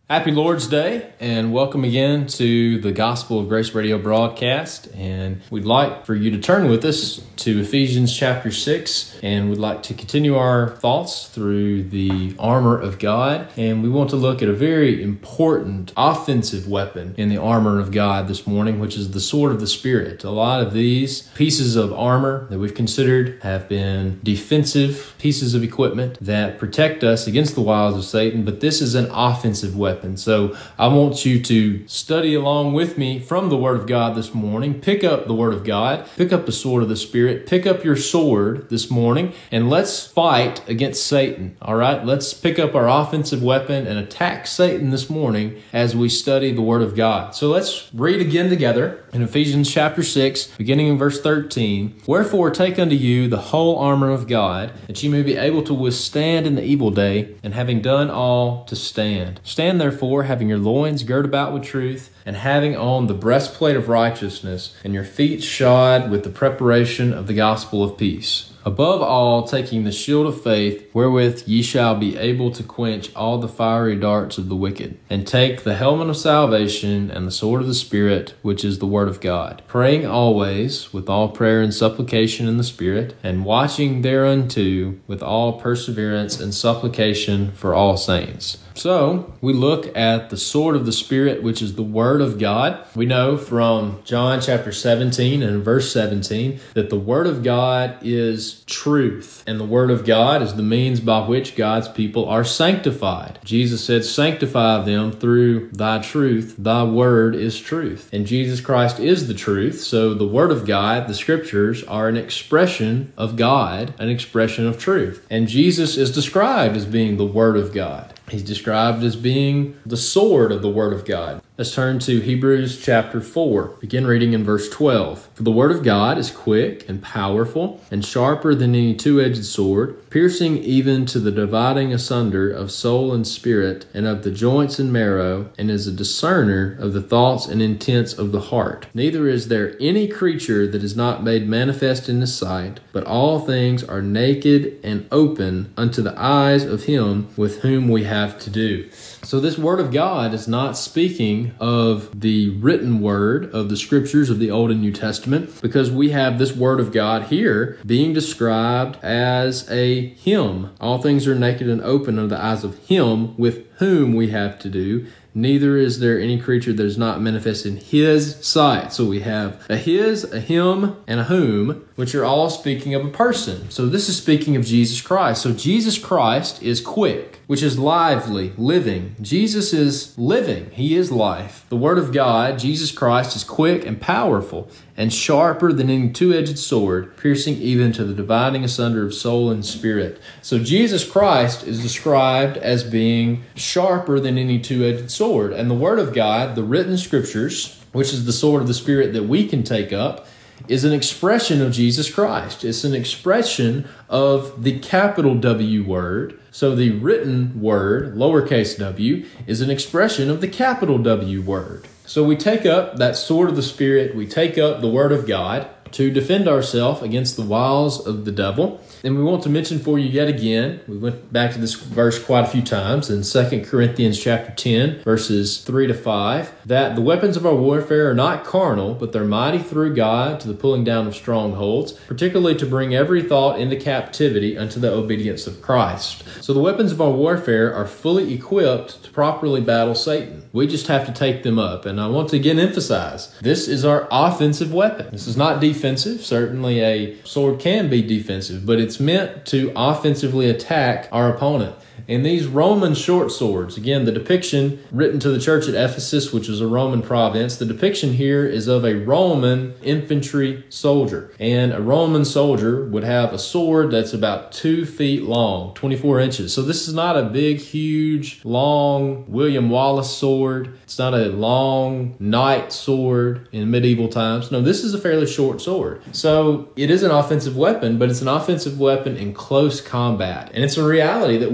Happy Lord's Day, and welcome again to the Gospel of Grace Radio broadcast. And we'd like for you to turn with us to Ephesians chapter 6, and we'd like to continue our thoughts through the armor of God. And we want to look at a very important offensive weapon in the armor of God this morning, which is the sword of the Spirit. A lot of these pieces of armor that we've considered have been defensive pieces of equipment that protect us against the wiles of Satan, but this is an offensive weapon. So I want you to study along with me from the Word of God this morning. Pick up the Word of God, pick up the sword of the Spirit, pick up your sword this morning, and let's fight against Satan. All right, let's pick up our offensive weapon and attack Satan this morning as we study the Word of God. So let's read again together in Ephesians chapter 6, beginning in verse 13. Wherefore take unto you the whole armor of God, that ye may be able to withstand in the evil day, and having done all, to stand. Stand therefore, having your loins girt about with truth, and having on the breastplate of righteousness, and your feet shod with the preparation of the gospel of peace. Above all, taking the shield of faith, wherewith ye shall be able to quench all the fiery darts of the wicked. And take the helmet of salvation and the sword of the Spirit, which is the word of God. Praying always with all prayer and supplication in the Spirit, and watching thereunto with all perseverance and supplication for all saints. So, we look at the sword of the Spirit, which is the Word of God. We know from John chapter 17 and verse 17 that the Word of God is truth. And the Word of God is the means by which God's people are sanctified. Jesus said, sanctify them through thy truth. Thy Word is truth. And Jesus Christ is the truth. So the Word of God, the Scriptures, are an expression of God, an expression of truth. And Jesus is described as being the Word of God. He's described as being the sword of the Word of God. Let's turn to Hebrews chapter 4. Begin reading in verse 12. For the Word of God is quick and powerful and sharper than any two-edged sword, piercing even to the dividing asunder of soul and spirit and of the joints and marrow, and is a discerner of the thoughts and intents of the heart. Neither is there any creature that is not made manifest in His sight, but all things are naked and open unto the eyes of Him with whom we have to do. So this Word of God is not speaking of the written word of the Scriptures of the Old and New Testament, because we have this Word of God here being described as a Him. All things are naked and open under the eyes of Him with whom we have to do. Neither is there any creature that is not manifest in His sight. So we have a His, a Him, and a whom, which are all speaking of a person. So this is speaking of Jesus Christ. So Jesus Christ is quick, which is lively, living. Jesus is living. He is life. The Word of God, Jesus Christ, is quick and powerful and sharper than any two-edged sword, piercing even to the dividing asunder of soul and spirit. So Jesus Christ is described as being sharper than any two-edged sword. And the Word of God, the written Scriptures, which is the sword of the Spirit that we can take up, is an expression of Jesus Christ. It's an expression of the capital W word. So the written word, lowercase w, is an expression of the capital W word. So we take up that sword of the Spirit, we take up the Word of God to defend ourselves against the wiles of the devil. And we want to mention for you yet again, we went back to this verse quite a few times in 2 Corinthians chapter 10, verses 3 to 5, that the weapons of our warfare are not carnal, but they're mighty through God to the pulling down of strongholds, particularly to bring every thought into captivity unto the obedience of Christ. So the weapons of our warfare are fully equipped to properly battle Satan. We just have to take them up. And I want to again emphasize, this is our offensive weapon. This is not defensive. Certainly a sword can be defensive, but it's meant to offensively attack our opponent. And these Roman short swords, again, the depiction written to the church at Ephesus, which was a Roman province, the depiction here is of a Roman infantry soldier. And a Roman soldier would have a sword that's about 2 feet long, 24 inches. So this is not a big, huge, long William Wallace sword. It's not a long knight sword in medieval times. No, this is a fairly short sword. So it is an offensive weapon, but it's an offensive weapon in close combat. And it's a reality that we're in close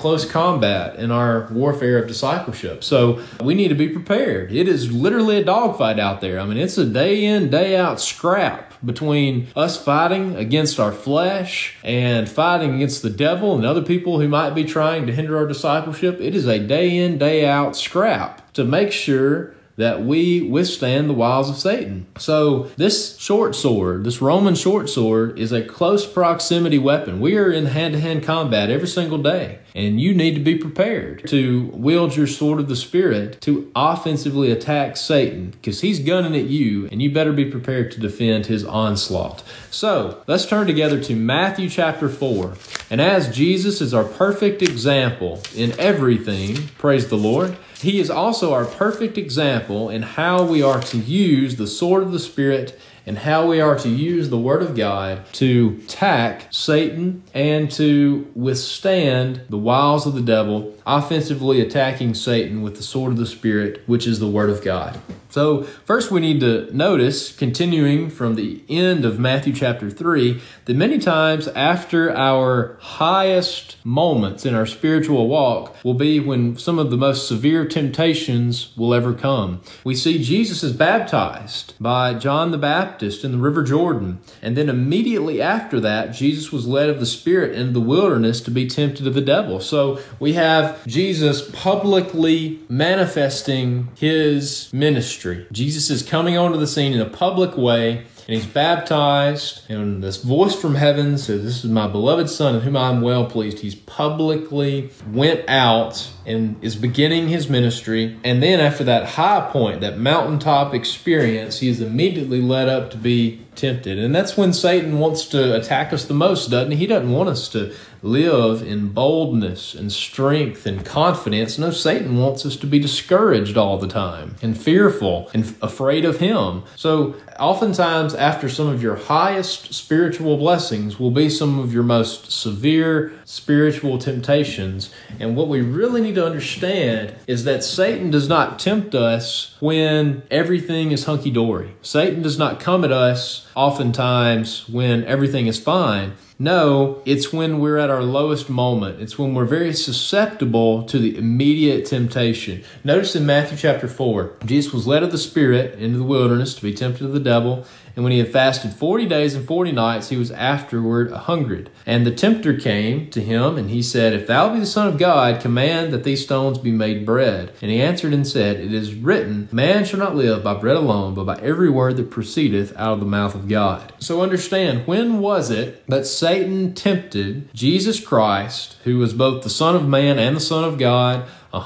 close combat in our warfare of discipleship. So we need to be prepared. It is literally a dogfight out there. I mean, it's a day in, day out scrap between us fighting against our flesh and fighting against the devil and other people who might be trying to hinder our discipleship. It is a day in, day out scrap to make sure that we withstand the wiles of Satan. So this short sword, this Roman short sword, is a close proximity weapon. We are in hand-to-hand combat every single day, and you need to be prepared to wield your sword of the Spirit to offensively attack Satan, because he's gunning at you, and you better be prepared to defend his onslaught. So let's turn together to Matthew chapter 4. And as Jesus is our perfect example in everything, praise the Lord, he is also our perfect example in how we are to use the sword of the Spirit and how we are to use the Word of God to attack Satan and to withstand the wiles of the devil, offensively attacking Satan with the sword of the Spirit, which is the Word of God. So first we need to notice, continuing from the end of Matthew chapter 3, that many times after our highest moments in our spiritual walk will be when some of the most severe temptations will ever come. We see Jesus is baptized by John the Baptist in the River Jordan, and then immediately after that, Jesus was led of the Spirit into the wilderness to be tempted of the devil. So we have Jesus publicly manifesting his ministry. Jesus is coming onto the scene in a public way, and he's baptized, and this voice from heaven says, "This is my beloved Son in whom I am well pleased." He's publicly went out and is beginning his ministry. And then after that high point, that mountaintop experience, he is immediately led up to be tempted. And that's when Satan wants to attack us the most, doesn't he? He doesn't want us to live in boldness and strength and confidence. No, Satan wants us to be discouraged all the time and fearful and afraid of him. So oftentimes after some of your highest spiritual blessings will be some of your most severe spiritual temptations. And what we really need to understand is that Satan does not tempt us when everything is hunky-dory. Satan does not come at us oftentimes when everything is fine. No, it's when we're at our lowest moment. It's when we're very susceptible to the immediate temptation. Notice in Matthew chapter 4, Jesus was led of the Spirit into the wilderness to be tempted of the devil. And when he had fasted 40 days and 40 nights, he was afterward hungered. And the tempter came to him, and he said, "If thou be the Son of God, command that these stones be made bread." And he answered and said, "It is written, man shall not live by bread alone, but by every word that proceedeth out of the mouth of God." So understand, when was it that Satan tempted Jesus Christ, who was both the Son of Man and the Son of God,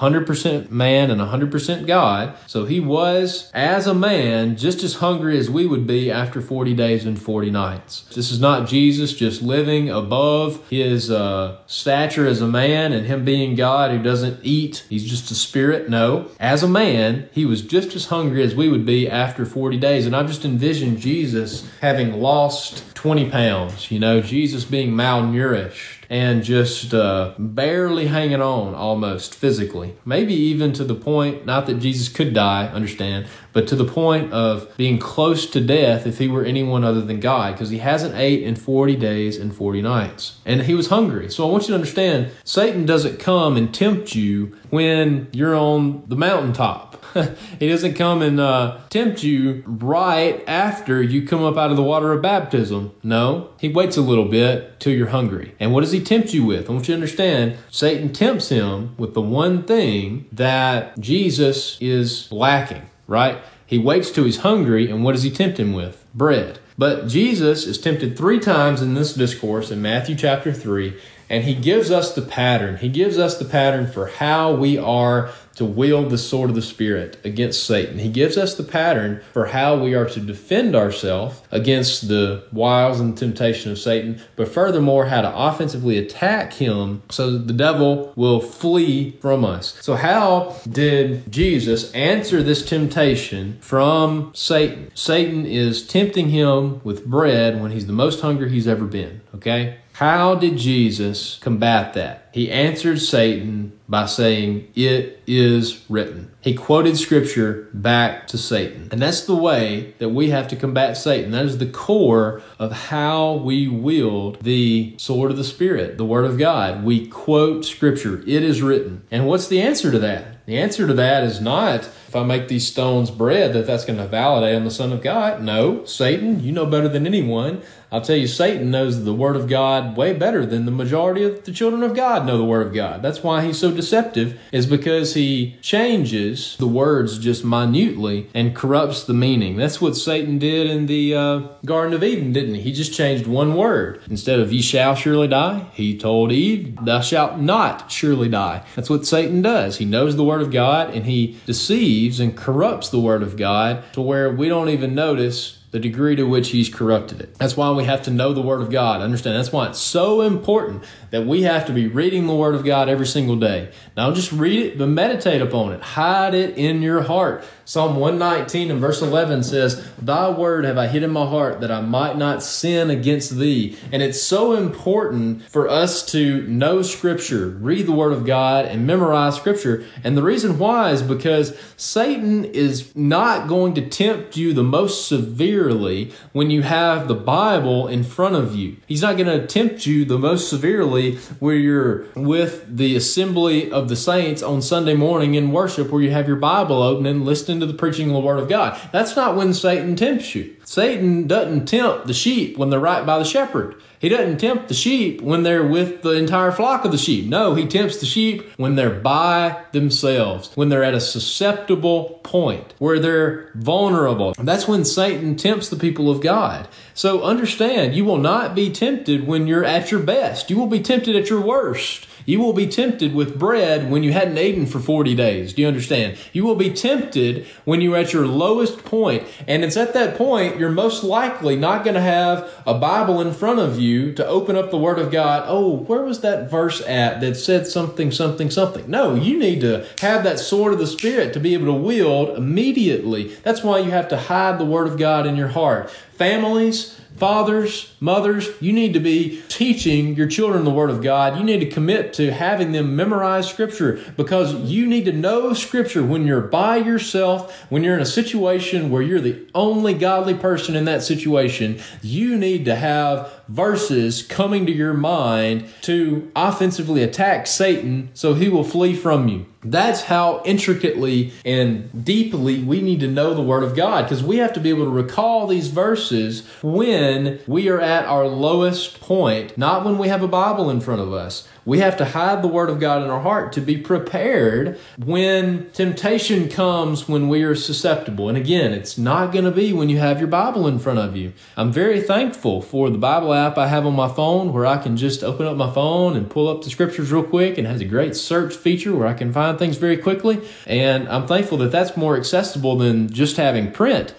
100% man and 100% God. So he was, as a man, just as hungry as we would be after 40 days and 40 nights. This is not Jesus just living above his stature as a man and him being God who doesn't eat. He's just a spirit. No. As a man, he was just as hungry as we would be after 40 days. And I just envision Jesus having lost 20 pounds. Jesus being malnourished and just barely hanging on almost physically. Maybe even to the point, not that Jesus could die, understand, but to the point of being close to death if he were anyone other than God, because he hasn't ate in 40 days and 40 nights. And he was hungry. So I want you to understand, Satan doesn't come and tempt you when you're on the mountaintop. He doesn't come and tempt you right after you come up out of the water of baptism. No, he waits a little bit till you're hungry. And what does he tempt you with? I want you to understand, Satan tempts him with the one thing that Jesus is lacking, right? He waits till he's hungry, and what does he tempt him with? Bread. But Jesus is tempted 3 times in this discourse in Matthew chapter 3, and he gives us the pattern. He gives us the pattern for how we are to wield the sword of the Spirit against Satan. He gives us the pattern for how we are to defend ourselves against the wiles and temptation of Satan, but furthermore, how to offensively attack him so that the devil will flee from us. So how did Jesus answer this temptation from Satan? Satan is tempting him with bread when he's the most hungry he's ever been, okay? How did Jesus combat that? he answered Satan by saying, "It is written." He quoted Scripture back to Satan. And that's the way that we have to combat Satan. That is the core of how we wield the sword of the Spirit, the Word of God. We quote Scripture. It is written. And what's the answer to that? The answer to that is not, if I make these stones bread, that's going to validate I'm the Son of God. No, Satan, you know better than anyone. I'll tell you, Satan knows the Word of God way better than the majority of the children of God know the Word of God. That's why he's so deceptive, is because he changes the words just minutely and corrupts the meaning. That's what Satan did in the Garden of Eden, didn't he? He just changed one word. Instead of "ye shall surely die," he told Eve, "thou shalt not surely die." That's what Satan does. He knows the Word of God, and he deceives and corrupts the Word of God to where we don't even notice the degree to which he's corrupted it. That's why we have to know the Word of God. Understand, that's why it's so important that we have to be reading the Word of God every single day. Not just read it, but meditate upon it. Hide it in your heart. Psalm 119 and verse 11 says, "Thy word have I hid in my heart, that I might not sin against thee." And it's so important for us to know Scripture, read the Word of God, and memorize Scripture. And the reason why is because Satan is not going to tempt you the most severely when you have the Bible in front of you. He's not going to tempt you the most severely where you're with the assembly of the saints on Sunday morning in worship, where you have your Bible open and listening to the preaching of the Word of God. That's not when Satan tempts you. Satan doesn't tempt the sheep when they're right by the shepherd. He doesn't tempt the sheep when they're with the entire flock of the sheep. No, he tempts the sheep when they're by themselves, when they're at a susceptible point, where they're vulnerable. That's when Satan tempts the people of God. So understand, you will not be tempted when you're at your best. You will be tempted at your worst. You will be tempted with bread when you hadn't eaten for 40 days. Do you understand? You will be tempted when you're at your lowest point. And it's at that point you're most likely not going to have a Bible in front of you to open up the Word of God. Oh, where was that verse at that said something, something, something? No, you need to have that sword of the Spirit to be able to wield immediately. That's why you have to hide the Word of God in your heart. Families, fathers, mothers, you need to be teaching your children the Word of God. You need to commit to having them memorize Scripture, because you need to know Scripture when you're by yourself, when you're in a situation where you're the only godly person in that situation. You need to have verses coming to your mind to offensively attack Satan so he will flee from you. That's how intricately and deeply we need to know the Word of God, because we have to be able to recall these verses when we are at our lowest point, not when we have a Bible in front of us. We have to hide the Word of God in our heart to be prepared when temptation comes, when we are susceptible. And again, it's not going to be when you have your Bible in front of you. I'm very thankful for the Bible app I have on my phone, where I can just open up my phone and pull up the Scriptures real quick, and it has a great search feature where I can find things very quickly. And I'm thankful that that's more accessible than just having a print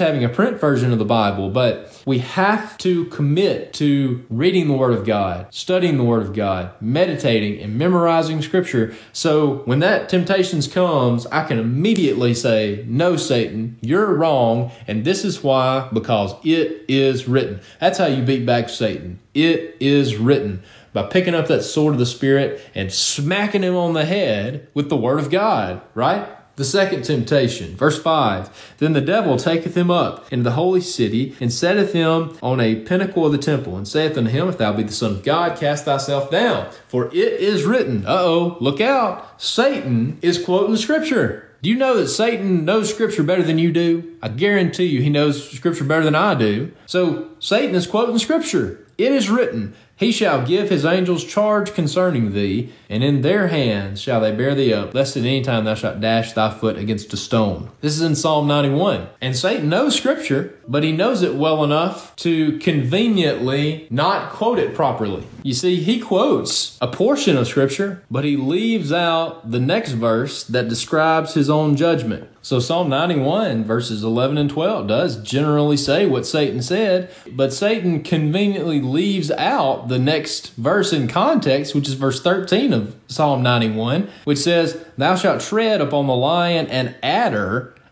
version of the Bible. But we have to commit to reading the Word of God, studying the Word of God, meditating and memorizing Scripture. So when that temptation comes, I can immediately say, "No, Satan, you're wrong. And this is why, because it is written." That's how you beat back Satan. It is written. By picking up that sword of the Spirit and smacking him on the head with the Word of God, right? The second temptation, verse 5, "Then the devil taketh him up into the holy city, and setteth him on a pinnacle of the temple, and saith unto him, If thou be the Son of God, cast thyself down. For it is written," look out, Satan is quoting Scripture. Do you know that Satan knows Scripture better than you do? I guarantee you he knows Scripture better than I do. So Satan is quoting Scripture. It is written, "He shall give his angels charge concerning thee, and in their hands shall they bear thee up, lest at any time thou shalt dash thy foot against a stone." This is in Psalm 91. And Satan knows Scripture, but he knows it well enough to conveniently not quote it properly. You see, he quotes a portion of Scripture, but he leaves out the next verse that describes his own judgment. So Psalm 91 verses 11 and 12 does generally say what Satan said, but Satan conveniently leaves out the next verse in context, which is verse 13 of Psalm 91, which says, "Thou shalt tread upon the lion and adder,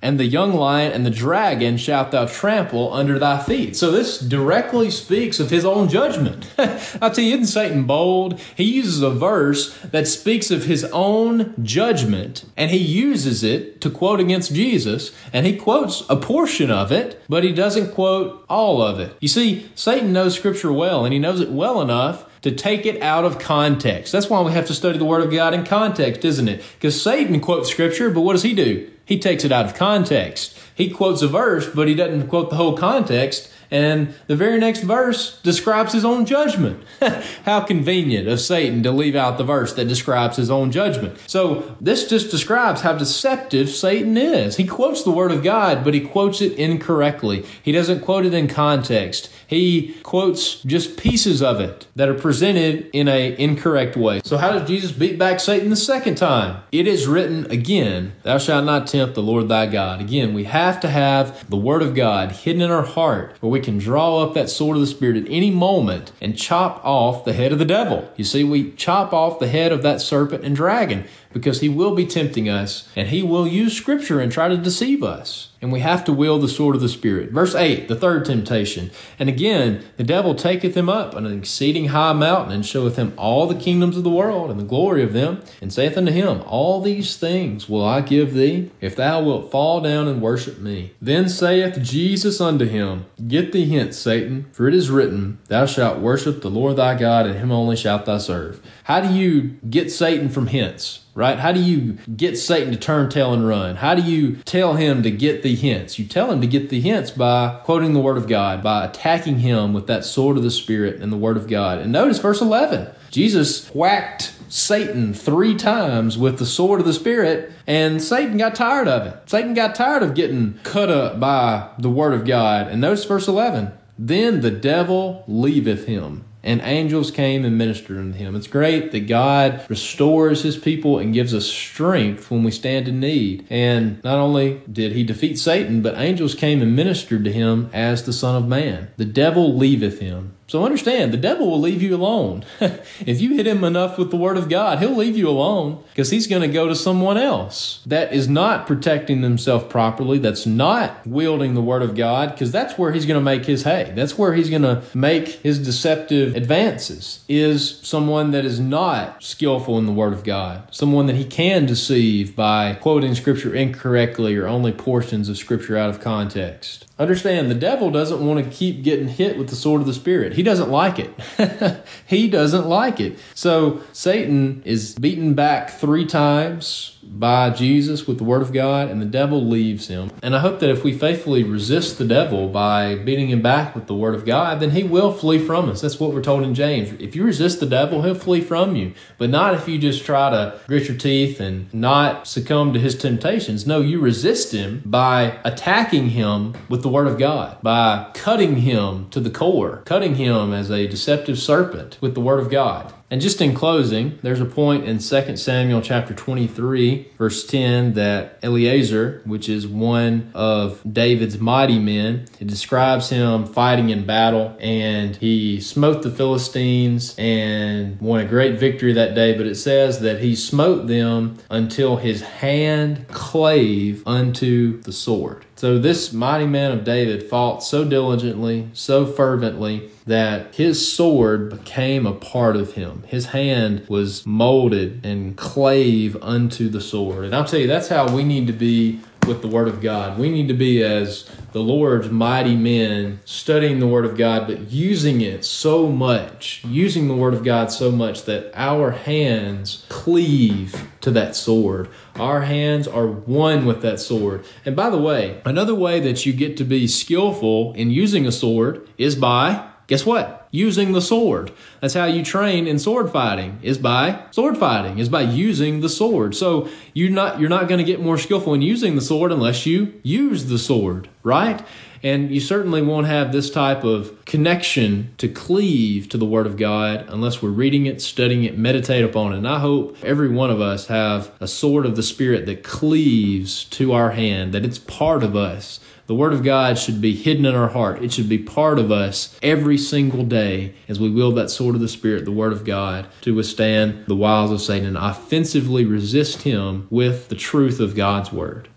and the young lion and the dragon shalt thou trample under thy feet. So this directly speaks of his own judgment. I'll tell you, isn't Satan bold? He uses a verse that speaks of his own judgment, and he uses it to quote against Jesus, and he quotes a portion of it, but he doesn't quote all of it. You see, Satan knows Scripture well, and he knows it well enough to take it out of context. That's why we have to study the Word of God in context, isn't it? Because Satan quotes Scripture, but what does he do? He takes it out of context. He quotes a verse, but he doesn't quote the whole context. And the very next verse describes his own judgment. How convenient of Satan to leave out the verse that describes his own judgment. So this just describes how deceptive Satan is. He quotes the Word of God, but he quotes it incorrectly. He doesn't quote it in context. He quotes just pieces of it that are presented in an incorrect way. So how does Jesus beat back Satan the second time? It is written again, thou shalt not tempt the Lord thy God. Again, we have to have the Word of God hidden in our heart, where we can draw up that sword of the Spirit at any moment and chop off the head of the devil. You see, we chop off the head of that serpent and dragon because he will be tempting us, and he will use Scripture and try to deceive us. And we have to wield the sword of the Spirit. Verse 8, the third temptation. And again, the devil taketh him up on an exceeding high mountain, and showeth him all the kingdoms of the world and the glory of them, and saith unto him, all these things will I give thee, if thou wilt fall down and worship me. Then saith Jesus unto him, get thee hence, Satan, for it is written, thou shalt worship the Lord thy God, and him only shalt thou serve. How do you get Satan from hence? Right? How do you get Satan to turn tail and run? How do you tell him to get thee hence? You tell him to get thee hence by quoting the Word of God, by attacking him with that sword of the Spirit and the Word of God. And notice verse 11. Jesus whacked Satan 3 times with the sword of the Spirit, and Satan got tired of it. Satan got tired of getting cut up by the Word of God. And notice verse 11. Then the devil leaveth him, and angels came and ministered unto him. It's great that God restores his people and gives us strength when we stand in need. And not only did he defeat Satan, but angels came and ministered to him as the Son of Man. The devil leaveth him. So understand, the devil will leave you alone. If you hit him enough with the Word of God, he'll leave you alone because he's going to go to someone else that is not protecting themselves properly, that's not wielding the Word of God, because that's where he's going to make his hay. That's where he's going to make his deceptive advances, is someone that is not skillful in the Word of God, someone that he can deceive by quoting Scripture incorrectly or only portions of Scripture out of context. Understand, the devil doesn't want to keep getting hit with the sword of the Spirit. He doesn't like it. He doesn't like it. So Satan is beaten back 3 times by Jesus with the Word of God, and the devil leaves him. And I hope that if we faithfully resist the devil by beating him back with the Word of God, then he will flee from us. That's what we're told in James. If you resist the devil, he'll flee from you. But not if you just try to grit your teeth and not succumb to his temptations. No, you resist him by attacking him with the Word of God, by cutting him to the core, cutting him as a deceptive serpent with the Word of God. And just in closing, there's a point in 2 Samuel chapter 23, verse 10, that Eleazar, which is one of David's mighty men, it describes him fighting in battle, and he smote the Philistines and won a great victory that day. But it says that he smote them until his hand clave unto the sword. So this mighty man of David fought so diligently, so fervently, that his sword became a part of him. His hand was molded and clave unto the sword. And I'll tell you, that's how we need to be with the Word of God. We need to be as the Lord's mighty men, studying the Word of God, but using it so much, using the Word of God so much that our hands cleave to that sword. Our hands are one with that sword. And by the way, another way that you get to be skillful in using a sword is by, guess what? Using the sword. That's how you train in sword fighting, is by sword fighting, is by using the sword. So you're not going to get more skillful in using the sword unless you use the sword, right? And you certainly won't have this type of connection to cleave to the Word of God unless we're reading it, studying it, meditate upon it. And I hope every one of us have a sword of the Spirit that cleaves to our hand, that it's part of us. The Word of God should be hidden in our heart. It should be part of us every single day as we wield that sword of the Spirit, the Word of God, to withstand the wiles of Satan and offensively resist him with the truth of God's Word.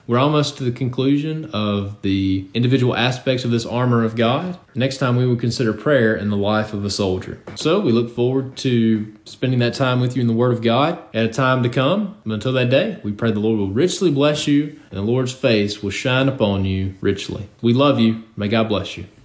we're almost to the conclusion of the individual aspects of this armor of God. Next time we will consider prayer in the life of a soldier. So we look forward to spending that time with you in the Word of God at a time to come. But until that day, we pray the Lord will richly bless you and the Lord's face will shine upon you richly. We love you. May God bless you.